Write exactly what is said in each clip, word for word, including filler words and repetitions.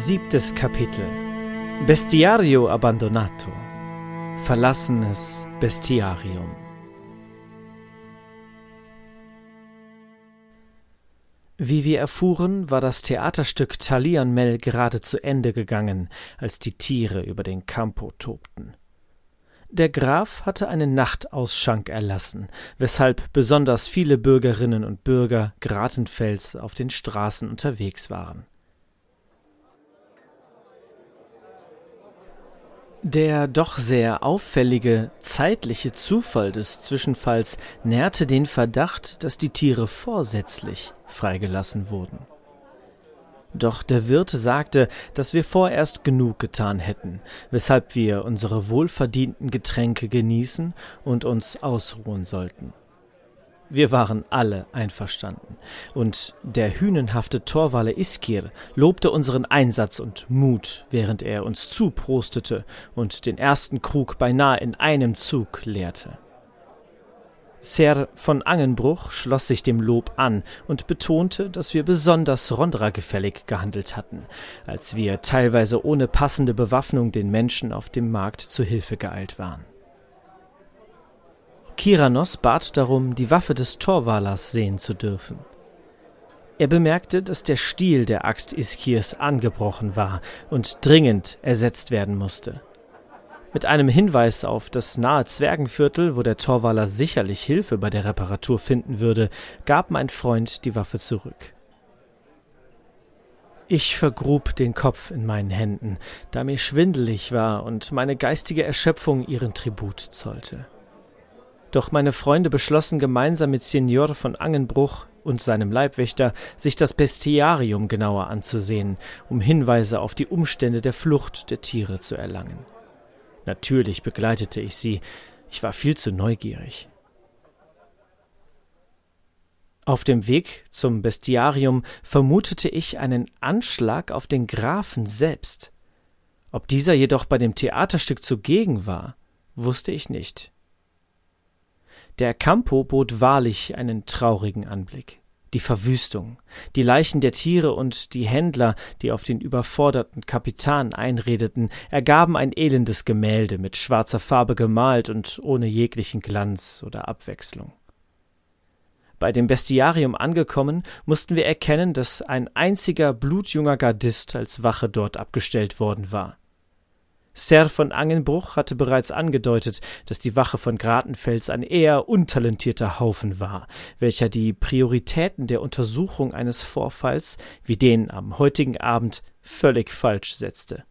Siebtes Kapitel. Bestiario abbandonato. Verlassenes Bestiarium. Wie wir erfuhren, war das Theaterstück Talion-Mel gerade zu Ende gegangen, als die Tiere über den Campo tobten. Der Graf hatte einen Nachtausschank erlassen, weshalb besonders viele Bürgerinnen und Bürger Gratenfels auf den Straßen unterwegs waren. Der doch sehr auffällige zeitliche Zufall des Zwischenfalls nährte den Verdacht, dass die Tiere vorsätzlich freigelassen wurden. Doch der Wirt sagte, dass wir vorerst genug getan hätten, weshalb wir unsere wohlverdienten Getränke genießen und uns ausruhen sollten. Wir waren alle einverstanden, und der hünenhafte Torvaler Iskir lobte unseren Einsatz und Mut, während er uns zuprostete und den ersten Krug beinahe in einem Zug leerte. Ser von Angenbruch schloss sich dem Lob an und betonte, dass wir besonders Rondra-gefällig gehandelt hatten, als wir teilweise ohne passende Bewaffnung den Menschen auf dem Markt zu Hilfe geeilt waren. Kiranos bat darum, die Waffe des Torvalers sehen zu dürfen. Er bemerkte, dass der Stiel der Axt Iskirs angebrochen war und dringend ersetzt werden musste. Mit einem Hinweis auf das nahe Zwergenviertel, wo der Torvaler sicherlich Hilfe bei der Reparatur finden würde, gab mein Freund die Waffe zurück. Ich vergrub den Kopf in meinen Händen, da mir schwindelig war und meine geistige Erschöpfung ihren Tribut zollte. Doch meine Freunde beschlossen gemeinsam mit Signor von Angenbruch und seinem Leibwächter, sich das Bestiarium genauer anzusehen, um Hinweise auf die Umstände der Flucht der Tiere zu erlangen. Natürlich begleitete ich sie, ich war viel zu neugierig. Auf dem Weg zum Bestiarium vermutete ich einen Anschlag auf den Grafen selbst. Ob dieser jedoch bei dem Theaterstück zugegen war, wusste ich nicht. Der Campo bot wahrlich einen traurigen Anblick. Die Verwüstung, die Leichen der Tiere und die Händler, die auf den überforderten Kapitan einredeten, ergaben ein elendes Gemälde mit schwarzer Farbe gemalt und ohne jeglichen Glanz oder Abwechslung. Bei dem Bestiarium angekommen, mussten wir erkennen, dass ein einziger blutjunger Gardist als Wache dort abgestellt worden war. Ser von Angenbruch hatte bereits angedeutet, dass die Wache von Gratenfels ein eher untalentierter Haufen war, welcher die Prioritäten der Untersuchung eines Vorfalls, wie den am heutigen Abend, völlig falsch setzte.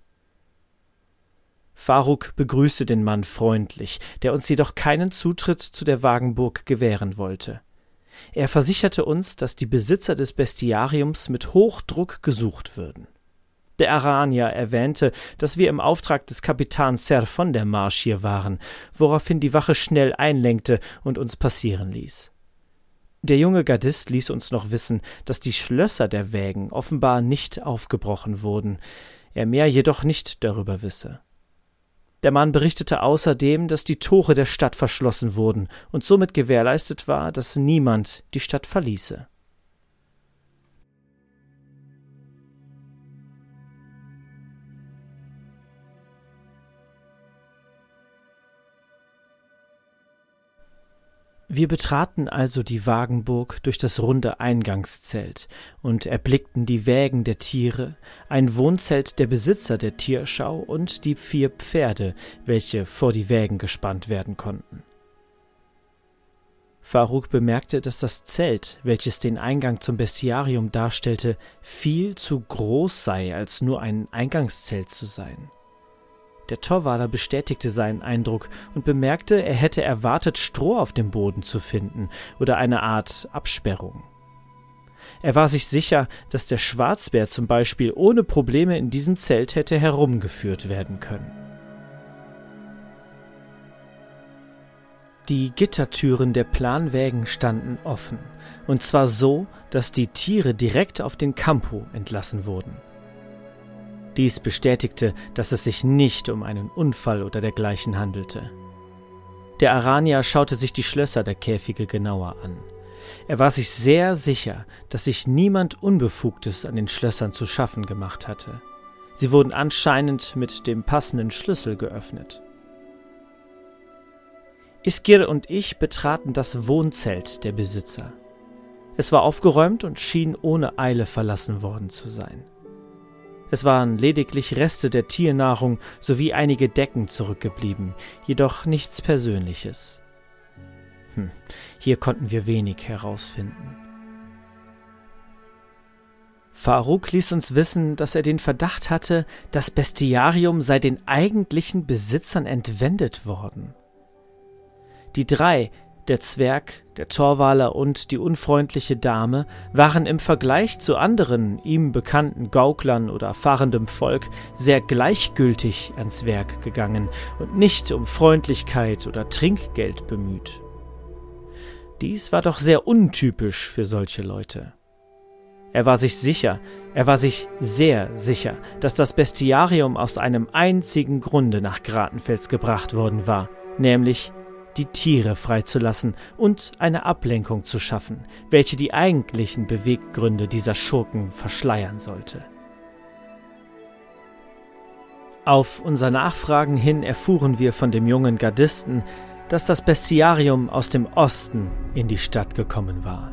Faruk begrüßte den Mann freundlich, der uns jedoch keinen Zutritt zu der Wagenburg gewähren wollte. Er versicherte uns, dass die Besitzer des Bestiariums mit Hochdruck gesucht würden. Der Aranier erwähnte, dass wir im Auftrag des Kapitans Ser von der Marsch hier waren, woraufhin die Wache schnell einlenkte und uns passieren ließ. Der junge Gardist ließ uns noch wissen, dass die Schlösser der Wägen offenbar nicht aufgebrochen wurden, er mehr jedoch nicht darüber wisse. Der Mann berichtete außerdem, dass die Tore der Stadt verschlossen wurden und somit gewährleistet war, dass niemand die Stadt verließe. Wir betraten also die Wagenburg durch das runde Eingangszelt und erblickten die Wägen der Tiere, ein Wohnzelt der Besitzer der Tierschau und die vier Pferde, welche vor die Wägen gespannt werden konnten. Faruk bemerkte, dass das Zelt, welches den Eingang zum Bestiarium darstellte, viel zu groß sei, als nur ein Eingangszelt zu sein. Der Torvaler bestätigte seinen Eindruck und bemerkte, er hätte erwartet, Stroh auf dem Boden zu finden oder eine Art Absperrung. Er war sich sicher, dass der Schwarzbär zum Beispiel ohne Probleme in diesem Zelt hätte herumgeführt werden können. Die Gittertüren der Planwägen standen offen, und zwar so, dass die Tiere direkt auf den Campo entlassen wurden. Dies bestätigte, dass es sich nicht um einen Unfall oder dergleichen handelte. Der Aranier schaute sich die Schlösser der Käfige genauer an. Er war sich sehr sicher, dass sich niemand Unbefugtes an den Schlössern zu schaffen gemacht hatte. Sie wurden anscheinend mit dem passenden Schlüssel geöffnet. Iskir und ich betraten das Wohnzelt der Besitzer. Es war aufgeräumt und schien ohne Eile verlassen worden zu sein. Es waren lediglich Reste der Tiernahrung sowie einige Decken zurückgeblieben, jedoch nichts Persönliches. Hm, hier konnten wir wenig herausfinden. Faruk ließ uns wissen, dass er den Verdacht hatte, das Bestiarium sei den eigentlichen Besitzern entwendet worden. Die drei, der Zwerg, der Torwaler und die unfreundliche Dame, waren im Vergleich zu anderen ihm bekannten Gauklern oder fahrendem Volk sehr gleichgültig ans Werk gegangen und nicht um Freundlichkeit oder Trinkgeld bemüht. Dies war doch sehr untypisch für solche Leute. Er war sich sicher, er war sich sehr sicher, dass das Bestiarium aus einem einzigen Grunde nach Gratenfels gebracht worden war, nämlich die Tiere freizulassen und eine Ablenkung zu schaffen, welche die eigentlichen Beweggründe dieser Schurken verschleiern sollte. Auf unser Nachfragen hin erfuhren wir von dem jungen Gardisten, dass das Bestiarium aus dem Osten in die Stadt gekommen war.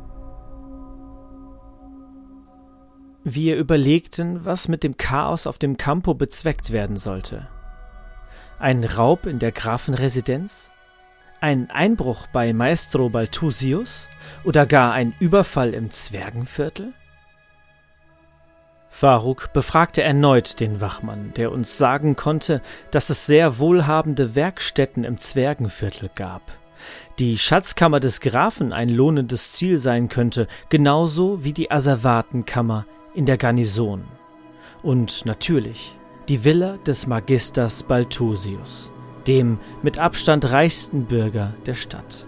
Wir überlegten, was mit dem Chaos auf dem Campo bezweckt werden sollte. Ein Raub in der Grafenresidenz? Ein Einbruch bei Maestro Balthusius oder gar ein Überfall im Zwergenviertel? Faruk befragte erneut den Wachmann, der uns sagen konnte, dass es sehr wohlhabende Werkstätten im Zwergenviertel gab. Die Schatzkammer des Grafen ein lohnendes Ziel sein könnte, genauso wie die Asservatenkammer in der Garnison. Und natürlich die Villa des Magisters Balthusius, dem mit Abstand reichsten Bürger der Stadt.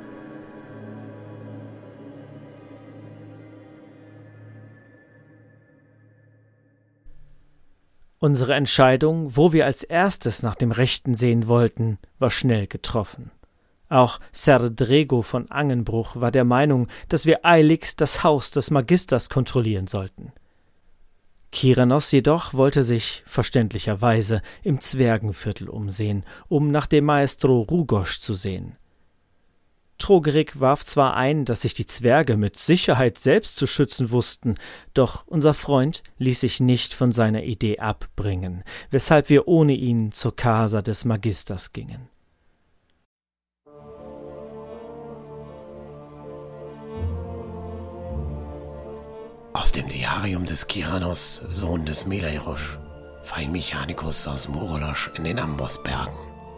Unsere Entscheidung, wo wir als erstes nach dem Rechten sehen wollten, war schnell getroffen. Auch Ser Drego von Angenbruch war der Meinung, dass wir eiligst das Haus des Magisters kontrollieren sollten. Kiranos jedoch wollte sich verständlicherweise im Zwergenviertel umsehen, um nach dem Maestro Rugosch zu sehen. Trogerik warf zwar ein, dass sich die Zwerge mit Sicherheit selbst zu schützen wussten, doch unser Freund ließ sich nicht von seiner Idee abbringen, weshalb wir ohne ihn zur Casa des Magisters gingen. Aus dem Diarium des Kiranos, Sohn des Meleirosch, Feinmechanikus aus Murolosch in den Ambosbergen.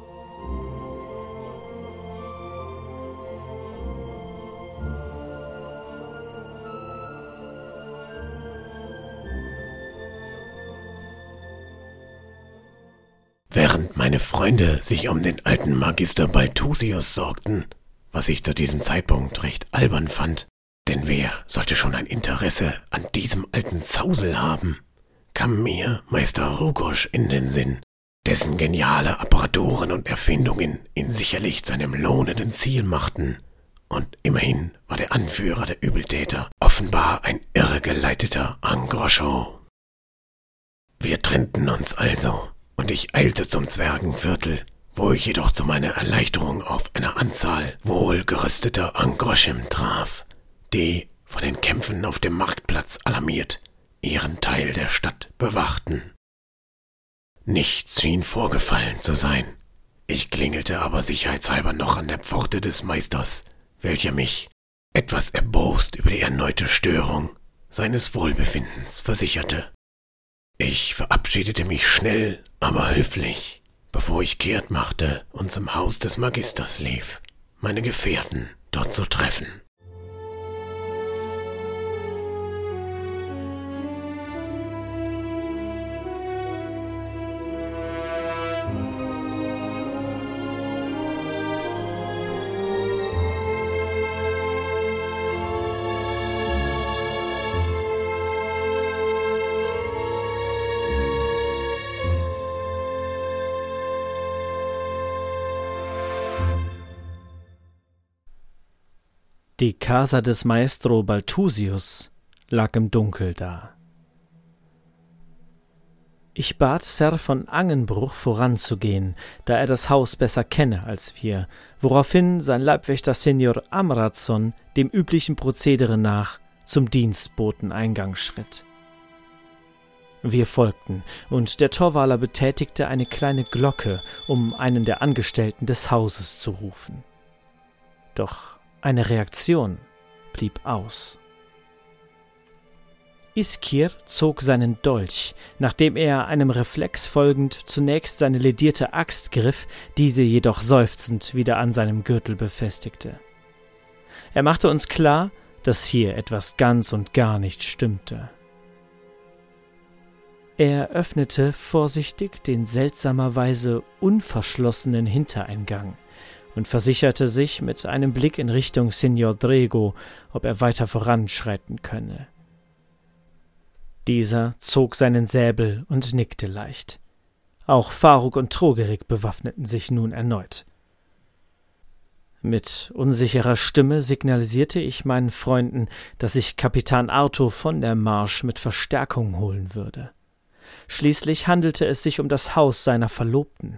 Während meine Freunde sich um den alten Magister Balthusius sorgten, was ich zu diesem Zeitpunkt recht albern fand, denn wer sollte schon ein Interesse an diesem alten Zausel haben, kam mir Meister Rugosch in den Sinn, dessen geniale Apparaturen und Erfindungen ihn sicherlich zu einem lohnenden Ziel machten. Und immerhin war der Anführer der Übeltäter offenbar ein irregeleiteter Angroscho. Wir trennten uns also, und ich eilte zum Zwergenviertel, wo ich jedoch zu meiner Erleichterung auf eine Anzahl wohlgerüsteter Angroschem traf, die, von den Kämpfen auf dem Marktplatz alarmiert, ihren Teil der Stadt bewachten. Nichts schien vorgefallen zu sein. Ich klingelte aber sicherheitshalber noch an der Pforte des Meisters, welcher mich, etwas erbost über die erneute Störung, seines Wohlbefindens versicherte. Ich verabschiedete mich schnell, aber höflich, bevor ich kehrt machte und zum Haus des Magisters lief, meine Gefährten dort zu treffen. Die Casa des Maestro Balthusius lag im Dunkel da. Ich bat Ser von Angenbruch voranzugehen, da er das Haus besser kenne als wir, woraufhin sein Leibwächter Senior Amrazon dem üblichen Prozedere nach zum Dienstboteneingang schritt. Wir folgten, und der Torvaler betätigte eine kleine Glocke, um einen der Angestellten des Hauses zu rufen. Doch eine Reaktion blieb aus. Iskir zog seinen Dolch, nachdem er einem Reflex folgend zunächst seine ledierte Axt griff, diese jedoch seufzend wieder an seinem Gürtel befestigte. Er machte uns klar, dass hier etwas ganz und gar nicht stimmte. Er öffnete vorsichtig den seltsamerweise unverschlossenen Hintereingang und versicherte sich mit einem Blick in Richtung Signor Drego, ob er weiter voranschreiten könne. Dieser zog seinen Säbel und nickte leicht. Auch Faruk und Trogerik bewaffneten sich nun erneut. Mit unsicherer Stimme signalisierte ich meinen Freunden, dass ich Kapitän Arto von der Marsch mit Verstärkung holen würde. Schließlich handelte es sich um das Haus seiner Verlobten.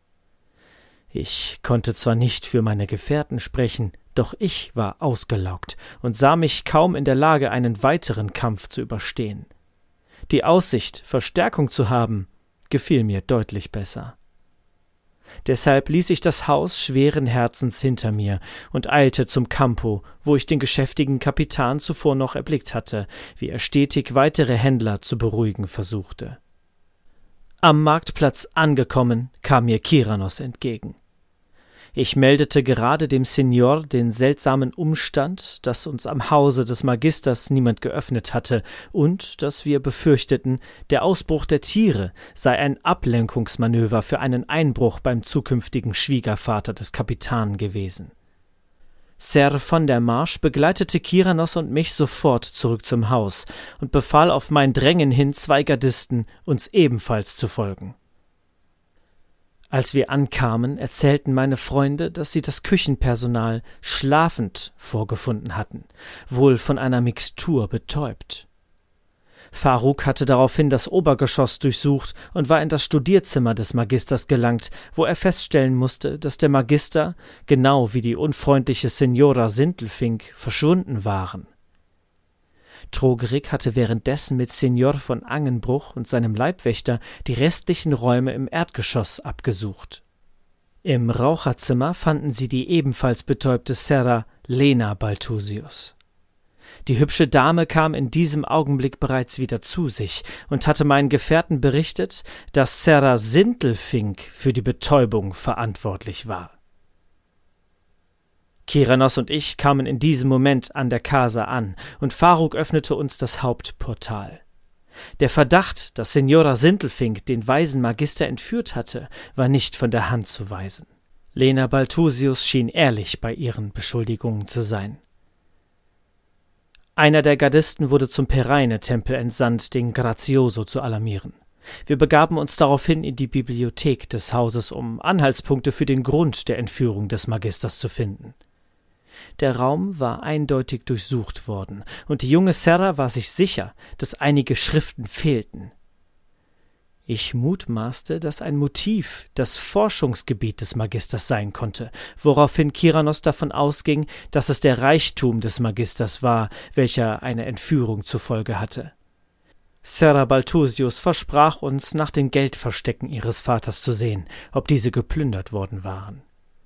Ich konnte zwar nicht für meine Gefährten sprechen, doch ich war ausgelaugt und sah mich kaum in der Lage, einen weiteren Kampf zu überstehen. Die Aussicht, Verstärkung zu haben, gefiel mir deutlich besser. Deshalb ließ ich das Haus schweren Herzens hinter mir und eilte zum Campo, wo ich den geschäftigen Kapitän zuvor noch erblickt hatte, wie er stetig weitere Händler zu beruhigen versuchte. Am Marktplatz angekommen, kam mir Kiranos entgegen. Ich meldete gerade dem Senior den seltsamen Umstand, dass uns am Hause des Magisters niemand geöffnet hatte und dass wir befürchteten, der Ausbruch der Tiere sei ein Ablenkungsmanöver für einen Einbruch beim zukünftigen Schwiegervater des Kapitäns gewesen. Ser von der Marsch begleitete Kiranos und mich sofort zurück zum Haus und befahl auf mein Drängen hin zwei Gardisten, uns ebenfalls zu folgen. Als wir ankamen, erzählten meine Freunde, dass sie das Küchenpersonal schlafend vorgefunden hatten, wohl von einer Mixtur betäubt. Faruk hatte daraufhin das Obergeschoss durchsucht und war in das Studierzimmer des Magisters gelangt, wo er feststellen musste, dass der Magister, genau wie die unfreundliche Signora Sindelfink, verschwunden waren. Trogerik hatte währenddessen mit Senior von Angenbruch und seinem Leibwächter die restlichen Räume im Erdgeschoss abgesucht. Im Raucherzimmer fanden sie die ebenfalls betäubte Serra Lena Balthusius. Die hübsche Dame kam in diesem Augenblick bereits wieder zu sich und hatte meinen Gefährten berichtet, dass Serra Sindelfink für die Betäubung verantwortlich war. Kiranos und ich kamen in diesem Moment an der Casa an, und Faruk öffnete uns das Hauptportal. Der Verdacht, dass Signora Sindelfink den weisen Magister entführt hatte, war nicht von der Hand zu weisen. Lena Balthusius schien ehrlich bei ihren Beschuldigungen zu sein. Einer der Gardisten wurde zum Pereine-Tempel entsandt, den Grazioso zu alarmieren. Wir begaben uns daraufhin in die Bibliothek des Hauses, um Anhaltspunkte für den Grund der Entführung des Magisters zu finden. Der Raum war eindeutig durchsucht worden, und die junge Serra war sich sicher, dass einige Schriften fehlten. Ich mutmaßte, dass ein Motiv das Forschungsgebiet des Magisters sein konnte, woraufhin Kiranos davon ausging, dass es der Reichtum des Magisters war, welcher eine Entführung zur Folge hatte. Serra Balthusius versprach uns, nach den Geldverstecken ihres Vaters zu sehen, ob diese geplündert worden waren.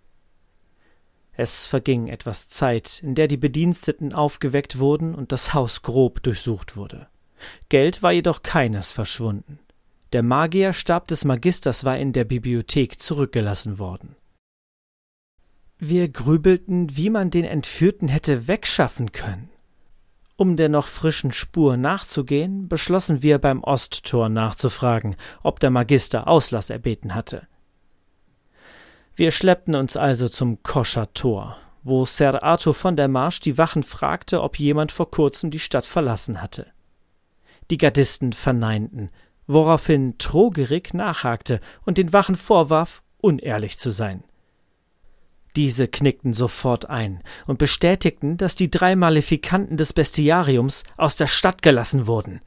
Es verging etwas Zeit, in der die Bediensteten aufgeweckt wurden und das Haus grob durchsucht wurde. Geld war jedoch keines verschwunden. Der Magierstab des Magisters war in der Bibliothek zurückgelassen worden. Wir grübelten, wie man den Entführten hätte wegschaffen können. Um der noch frischen Spur nachzugehen, beschlossen wir, beim Osttor nachzufragen, ob der Magister Auslass erbeten hatte. Wir schleppten uns also zum Koscher Tor, wo Ser Arto von der Marsch die Wachen fragte, ob jemand vor kurzem die Stadt verlassen hatte. Die Gardisten verneinten, woraufhin Trogerik nachhakte und den Wachen vorwarf, unehrlich zu sein. Diese knickten sofort ein und bestätigten, dass die drei Malefikanten des Bestiariums aus der Stadt gelassen wurden.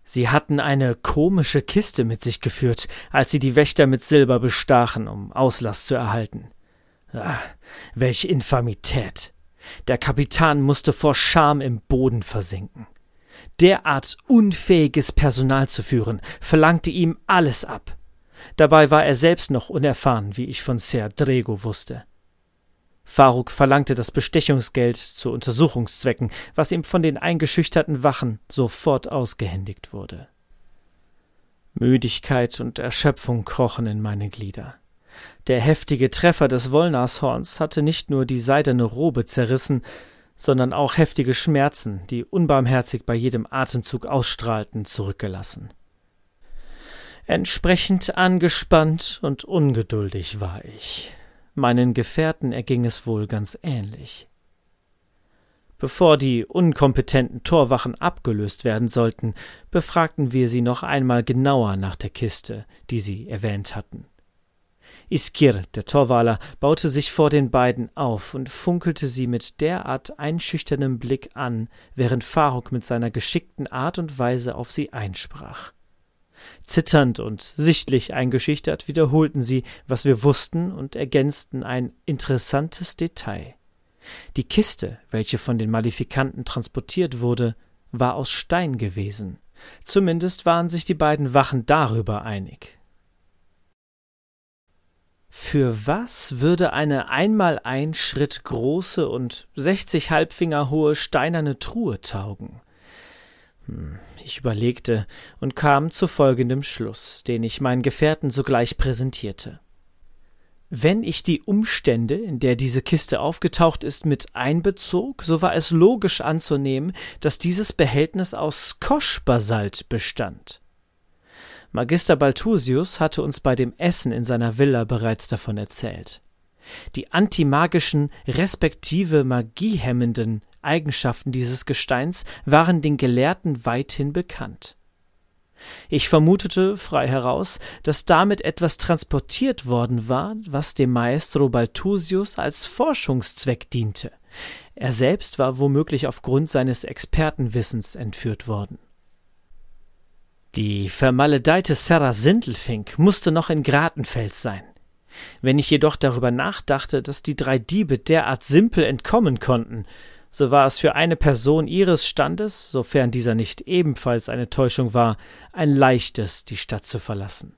Sie hatten eine komische Kiste mit sich geführt, als sie die Wächter mit Silber bestachen, um Auslass zu erhalten. Ah, welche Infamität! Der Kapitän musste vor Scham im Boden versinken. Derart unfähiges Personal zu führen, verlangte ihm alles ab. Dabei war er selbst noch unerfahren, wie ich von Ser Drego wusste. Faruk verlangte das Bestechungsgeld zu Untersuchungszwecken, was ihm von den eingeschüchterten Wachen sofort ausgehändigt wurde. Müdigkeit und Erschöpfung krochen in meine Glieder. Der heftige Treffer des Wollnashorns hatte nicht nur die seidene Robe zerrissen, sondern auch heftige Schmerzen, die unbarmherzig bei jedem Atemzug ausstrahlten, zurückgelassen. Entsprechend angespannt und ungeduldig war ich. Meinen Gefährten erging es wohl ganz ähnlich. Bevor die unkompetenten Torwachen abgelöst werden sollten, befragten wir sie noch einmal genauer nach der Kiste, die sie erwähnt hatten. Iskir, der Torwaler, baute sich vor den beiden auf und funkelte sie mit derart einschüchterndem Blick an, während Faruk mit seiner geschickten Art und Weise auf sie einsprach. Zitternd und sichtlich eingeschüchtert wiederholten sie, was wir wussten, und ergänzten ein interessantes Detail. Die Kiste, welche von den Malefikanten transportiert wurde, war aus Stein gewesen. Zumindest waren sich die beiden Wachen darüber einig. Für was würde eine einmal ein Schritt große und sechzig Halbfinger hohe steinerne Truhe taugen? Hm, ich überlegte und kam zu folgendem Schluss, den ich meinen Gefährten sogleich präsentierte. Wenn ich die Umstände, in der diese Kiste aufgetaucht ist, mit einbezog, so war es logisch anzunehmen, dass dieses Behältnis aus Kosch-Basalt bestand. Magister Balthusius hatte uns bei dem Essen in seiner Villa bereits davon erzählt. Die antimagischen, respektive magiehemmenden Eigenschaften dieses Gesteins waren den Gelehrten weithin bekannt. Ich vermutete frei heraus, dass damit etwas transportiert worden war, was dem Maestro Balthusius als Forschungszweck diente. Er selbst war womöglich aufgrund seines Expertenwissens entführt worden. Die vermaledeite Serra Sindelfink musste noch in Gratenfels sein. Wenn ich jedoch darüber nachdachte, dass die drei Diebe derart simpel entkommen konnten, so war es für eine Person ihres Standes, sofern dieser nicht ebenfalls eine Täuschung war, ein leichtes, die Stadt zu verlassen.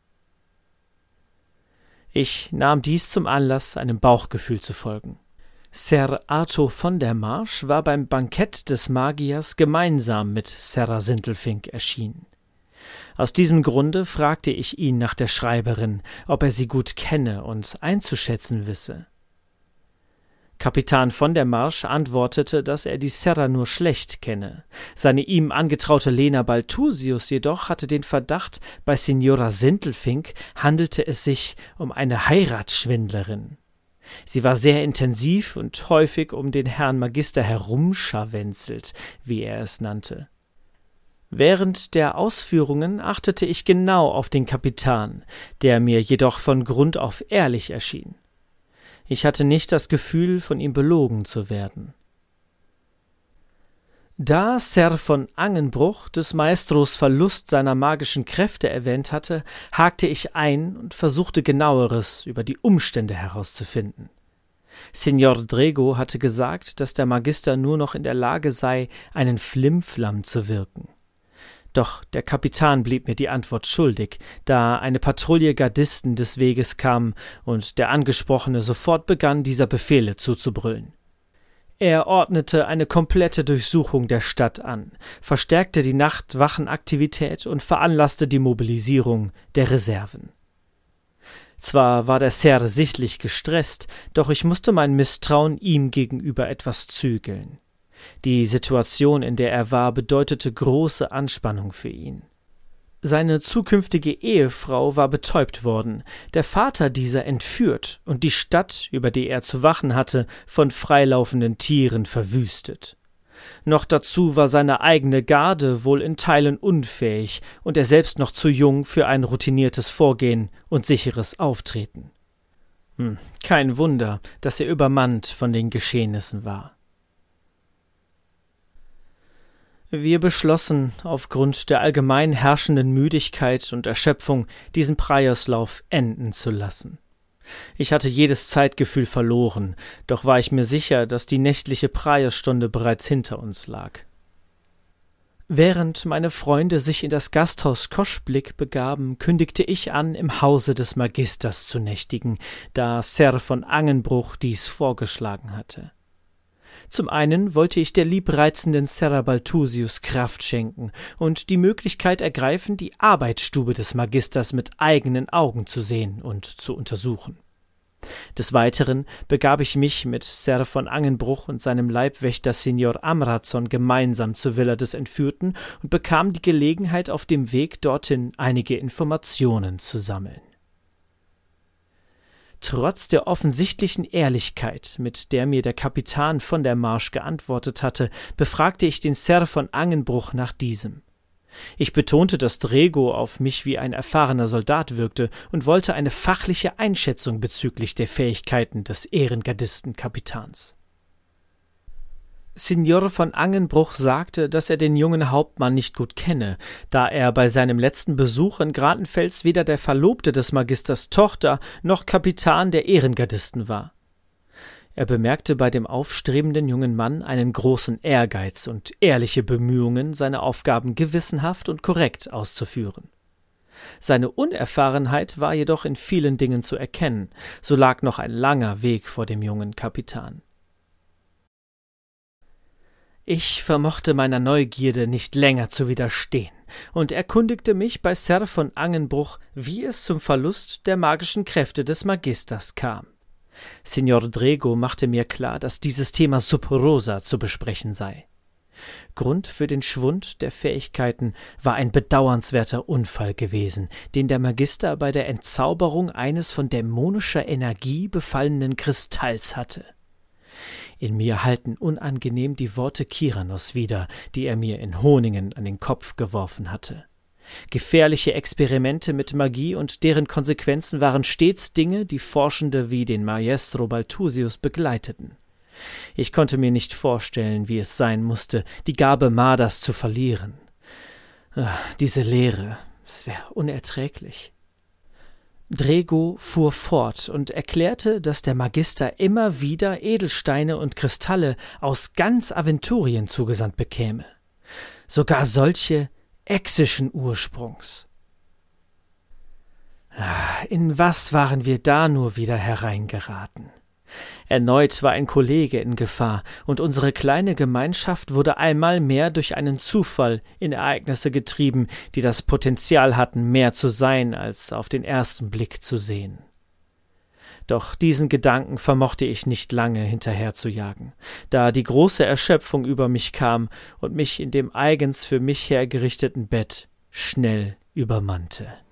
Ich nahm dies zum Anlass, einem Bauchgefühl zu folgen. Ser Arto von der Marsch war beim Bankett des Magiers gemeinsam mit Serra Sindelfink erschienen. Aus diesem Grunde fragte ich ihn nach der Schreiberin, ob er sie gut kenne und einzuschätzen wisse. Kapitän von der Marsch antwortete, dass er die Serra nur schlecht kenne. Seine ihm angetraute Lena Balthusius jedoch hatte den Verdacht, bei Signora Sindelfink handelte es sich um eine Heiratsschwindlerin. Sie war sehr intensiv und häufig um den Herrn Magister herumscharwenzelt, wie er es nannte. Während der Ausführungen achtete ich genau auf den Kapitän, der mir jedoch von Grund auf ehrlich erschien. Ich hatte nicht das Gefühl, von ihm belogen zu werden. Da Ser von Angenbruch des Maestros Verlust seiner magischen Kräfte erwähnt hatte, hakte ich ein und versuchte Genaueres über die Umstände herauszufinden. Signor Drego hatte gesagt, dass der Magister nur noch in der Lage sei, einen Flimflam zu wirken. Doch der Kapitän blieb mir die Antwort schuldig, da eine Patrouille Gardisten des Weges kam und der Angesprochene sofort begann, dieser Befehle zuzubrüllen. Er ordnete eine komplette Durchsuchung der Stadt an, verstärkte die Nachtwachenaktivität und veranlasste die Mobilisierung der Reserven. Zwar war der Ser sichtlich gestresst, doch ich musste mein Misstrauen ihm gegenüber etwas zügeln. Die Situation, in der er war, bedeutete große Anspannung für ihn. Seine zukünftige Ehefrau war betäubt worden, der Vater dieser entführt und die Stadt, über die er zu wachen hatte, von freilaufenden Tieren verwüstet. Noch dazu war seine eigene Garde wohl in Teilen unfähig und er selbst noch zu jung für ein routiniertes Vorgehen und sicheres Auftreten. Hm, kein Wunder, dass er übermannt von den Geschehnissen war. Wir beschlossen, aufgrund der allgemein herrschenden Müdigkeit und Erschöpfung, diesen Preiauslauf enden zu lassen. Ich hatte jedes Zeitgefühl verloren, doch war ich mir sicher, dass die nächtliche Preisstunde bereits hinter uns lag. Während meine Freunde sich in das Gasthaus Koschblik begaben, kündigte ich an, im Hause des Magisters zu nächtigen, da Ser von Angenbruch dies vorgeschlagen hatte. Zum einen wollte ich der liebreizenden Serra Balthusius Kraft schenken und die Möglichkeit ergreifen, die Arbeitsstube des Magisters mit eigenen Augen zu sehen und zu untersuchen. Des Weiteren begab ich mich mit Ser von Angenbruch und seinem Leibwächter Signor Amrazon gemeinsam zur Villa des Entführten und bekam die Gelegenheit, auf dem Weg dorthin einige Informationen zu sammeln. Trotz der offensichtlichen Ehrlichkeit, mit der mir der Kapitän von der Marsch geantwortet hatte, befragte ich den Ser von Angenbruch nach diesem. Ich betonte, dass Drego auf mich wie ein erfahrener Soldat wirkte und wollte eine fachliche Einschätzung bezüglich der Fähigkeiten des Ehrengardistenkapitäns. Signor von Angenbruch sagte, dass er den jungen Hauptmann nicht gut kenne, da er bei seinem letzten Besuch in Gratenfels weder der Verlobte des Magisters Tochter noch Kapitän der Ehrengardisten war. Er bemerkte bei dem aufstrebenden jungen Mann einen großen Ehrgeiz und ehrliche Bemühungen, seine Aufgaben gewissenhaft und korrekt auszuführen. Seine Unerfahrenheit war jedoch in vielen Dingen zu erkennen, so lag noch ein langer Weg vor dem jungen Kapitän. Ich vermochte meiner Neugierde nicht länger zu widerstehen und erkundigte mich bei Ser von Angenbruch, wie es zum Verlust der magischen Kräfte des Magisters kam. Signor Drego machte mir klar, dass dieses Thema sub rosa zu besprechen sei. Grund für den Schwund der Fähigkeiten war ein bedauernswerter Unfall gewesen, den der Magister bei der Entzauberung eines von dämonischer Energie befallenen Kristalls hatte. In mir hallten unangenehm die Worte Kiranos wieder, die er mir in Honingen an den Kopf geworfen hatte. Gefährliche Experimente mit Magie und deren Konsequenzen waren stets Dinge, die Forschende wie den Maestro Balthusius begleiteten. Ich konnte mir nicht vorstellen, wie es sein musste, die Gabe Madas zu verlieren. Ach, diese Leere, es wäre unerträglich. Drego fuhr fort und erklärte, dass der Magister immer wieder Edelsteine und Kristalle aus ganz Aventurien zugesandt bekäme. Sogar solche exischen Ursprungs. In was waren wir da nur wieder hereingeraten? Erneut war ein Kollege in Gefahr, und unsere kleine Gemeinschaft wurde einmal mehr durch einen Zufall in Ereignisse getrieben, die das Potenzial hatten, mehr zu sein, als auf den ersten Blick zu sehen. Doch diesen Gedanken vermochte ich nicht lange hinterherzujagen, da die große Erschöpfung über mich kam und mich in dem eigens für mich hergerichteten Bett schnell übermannte.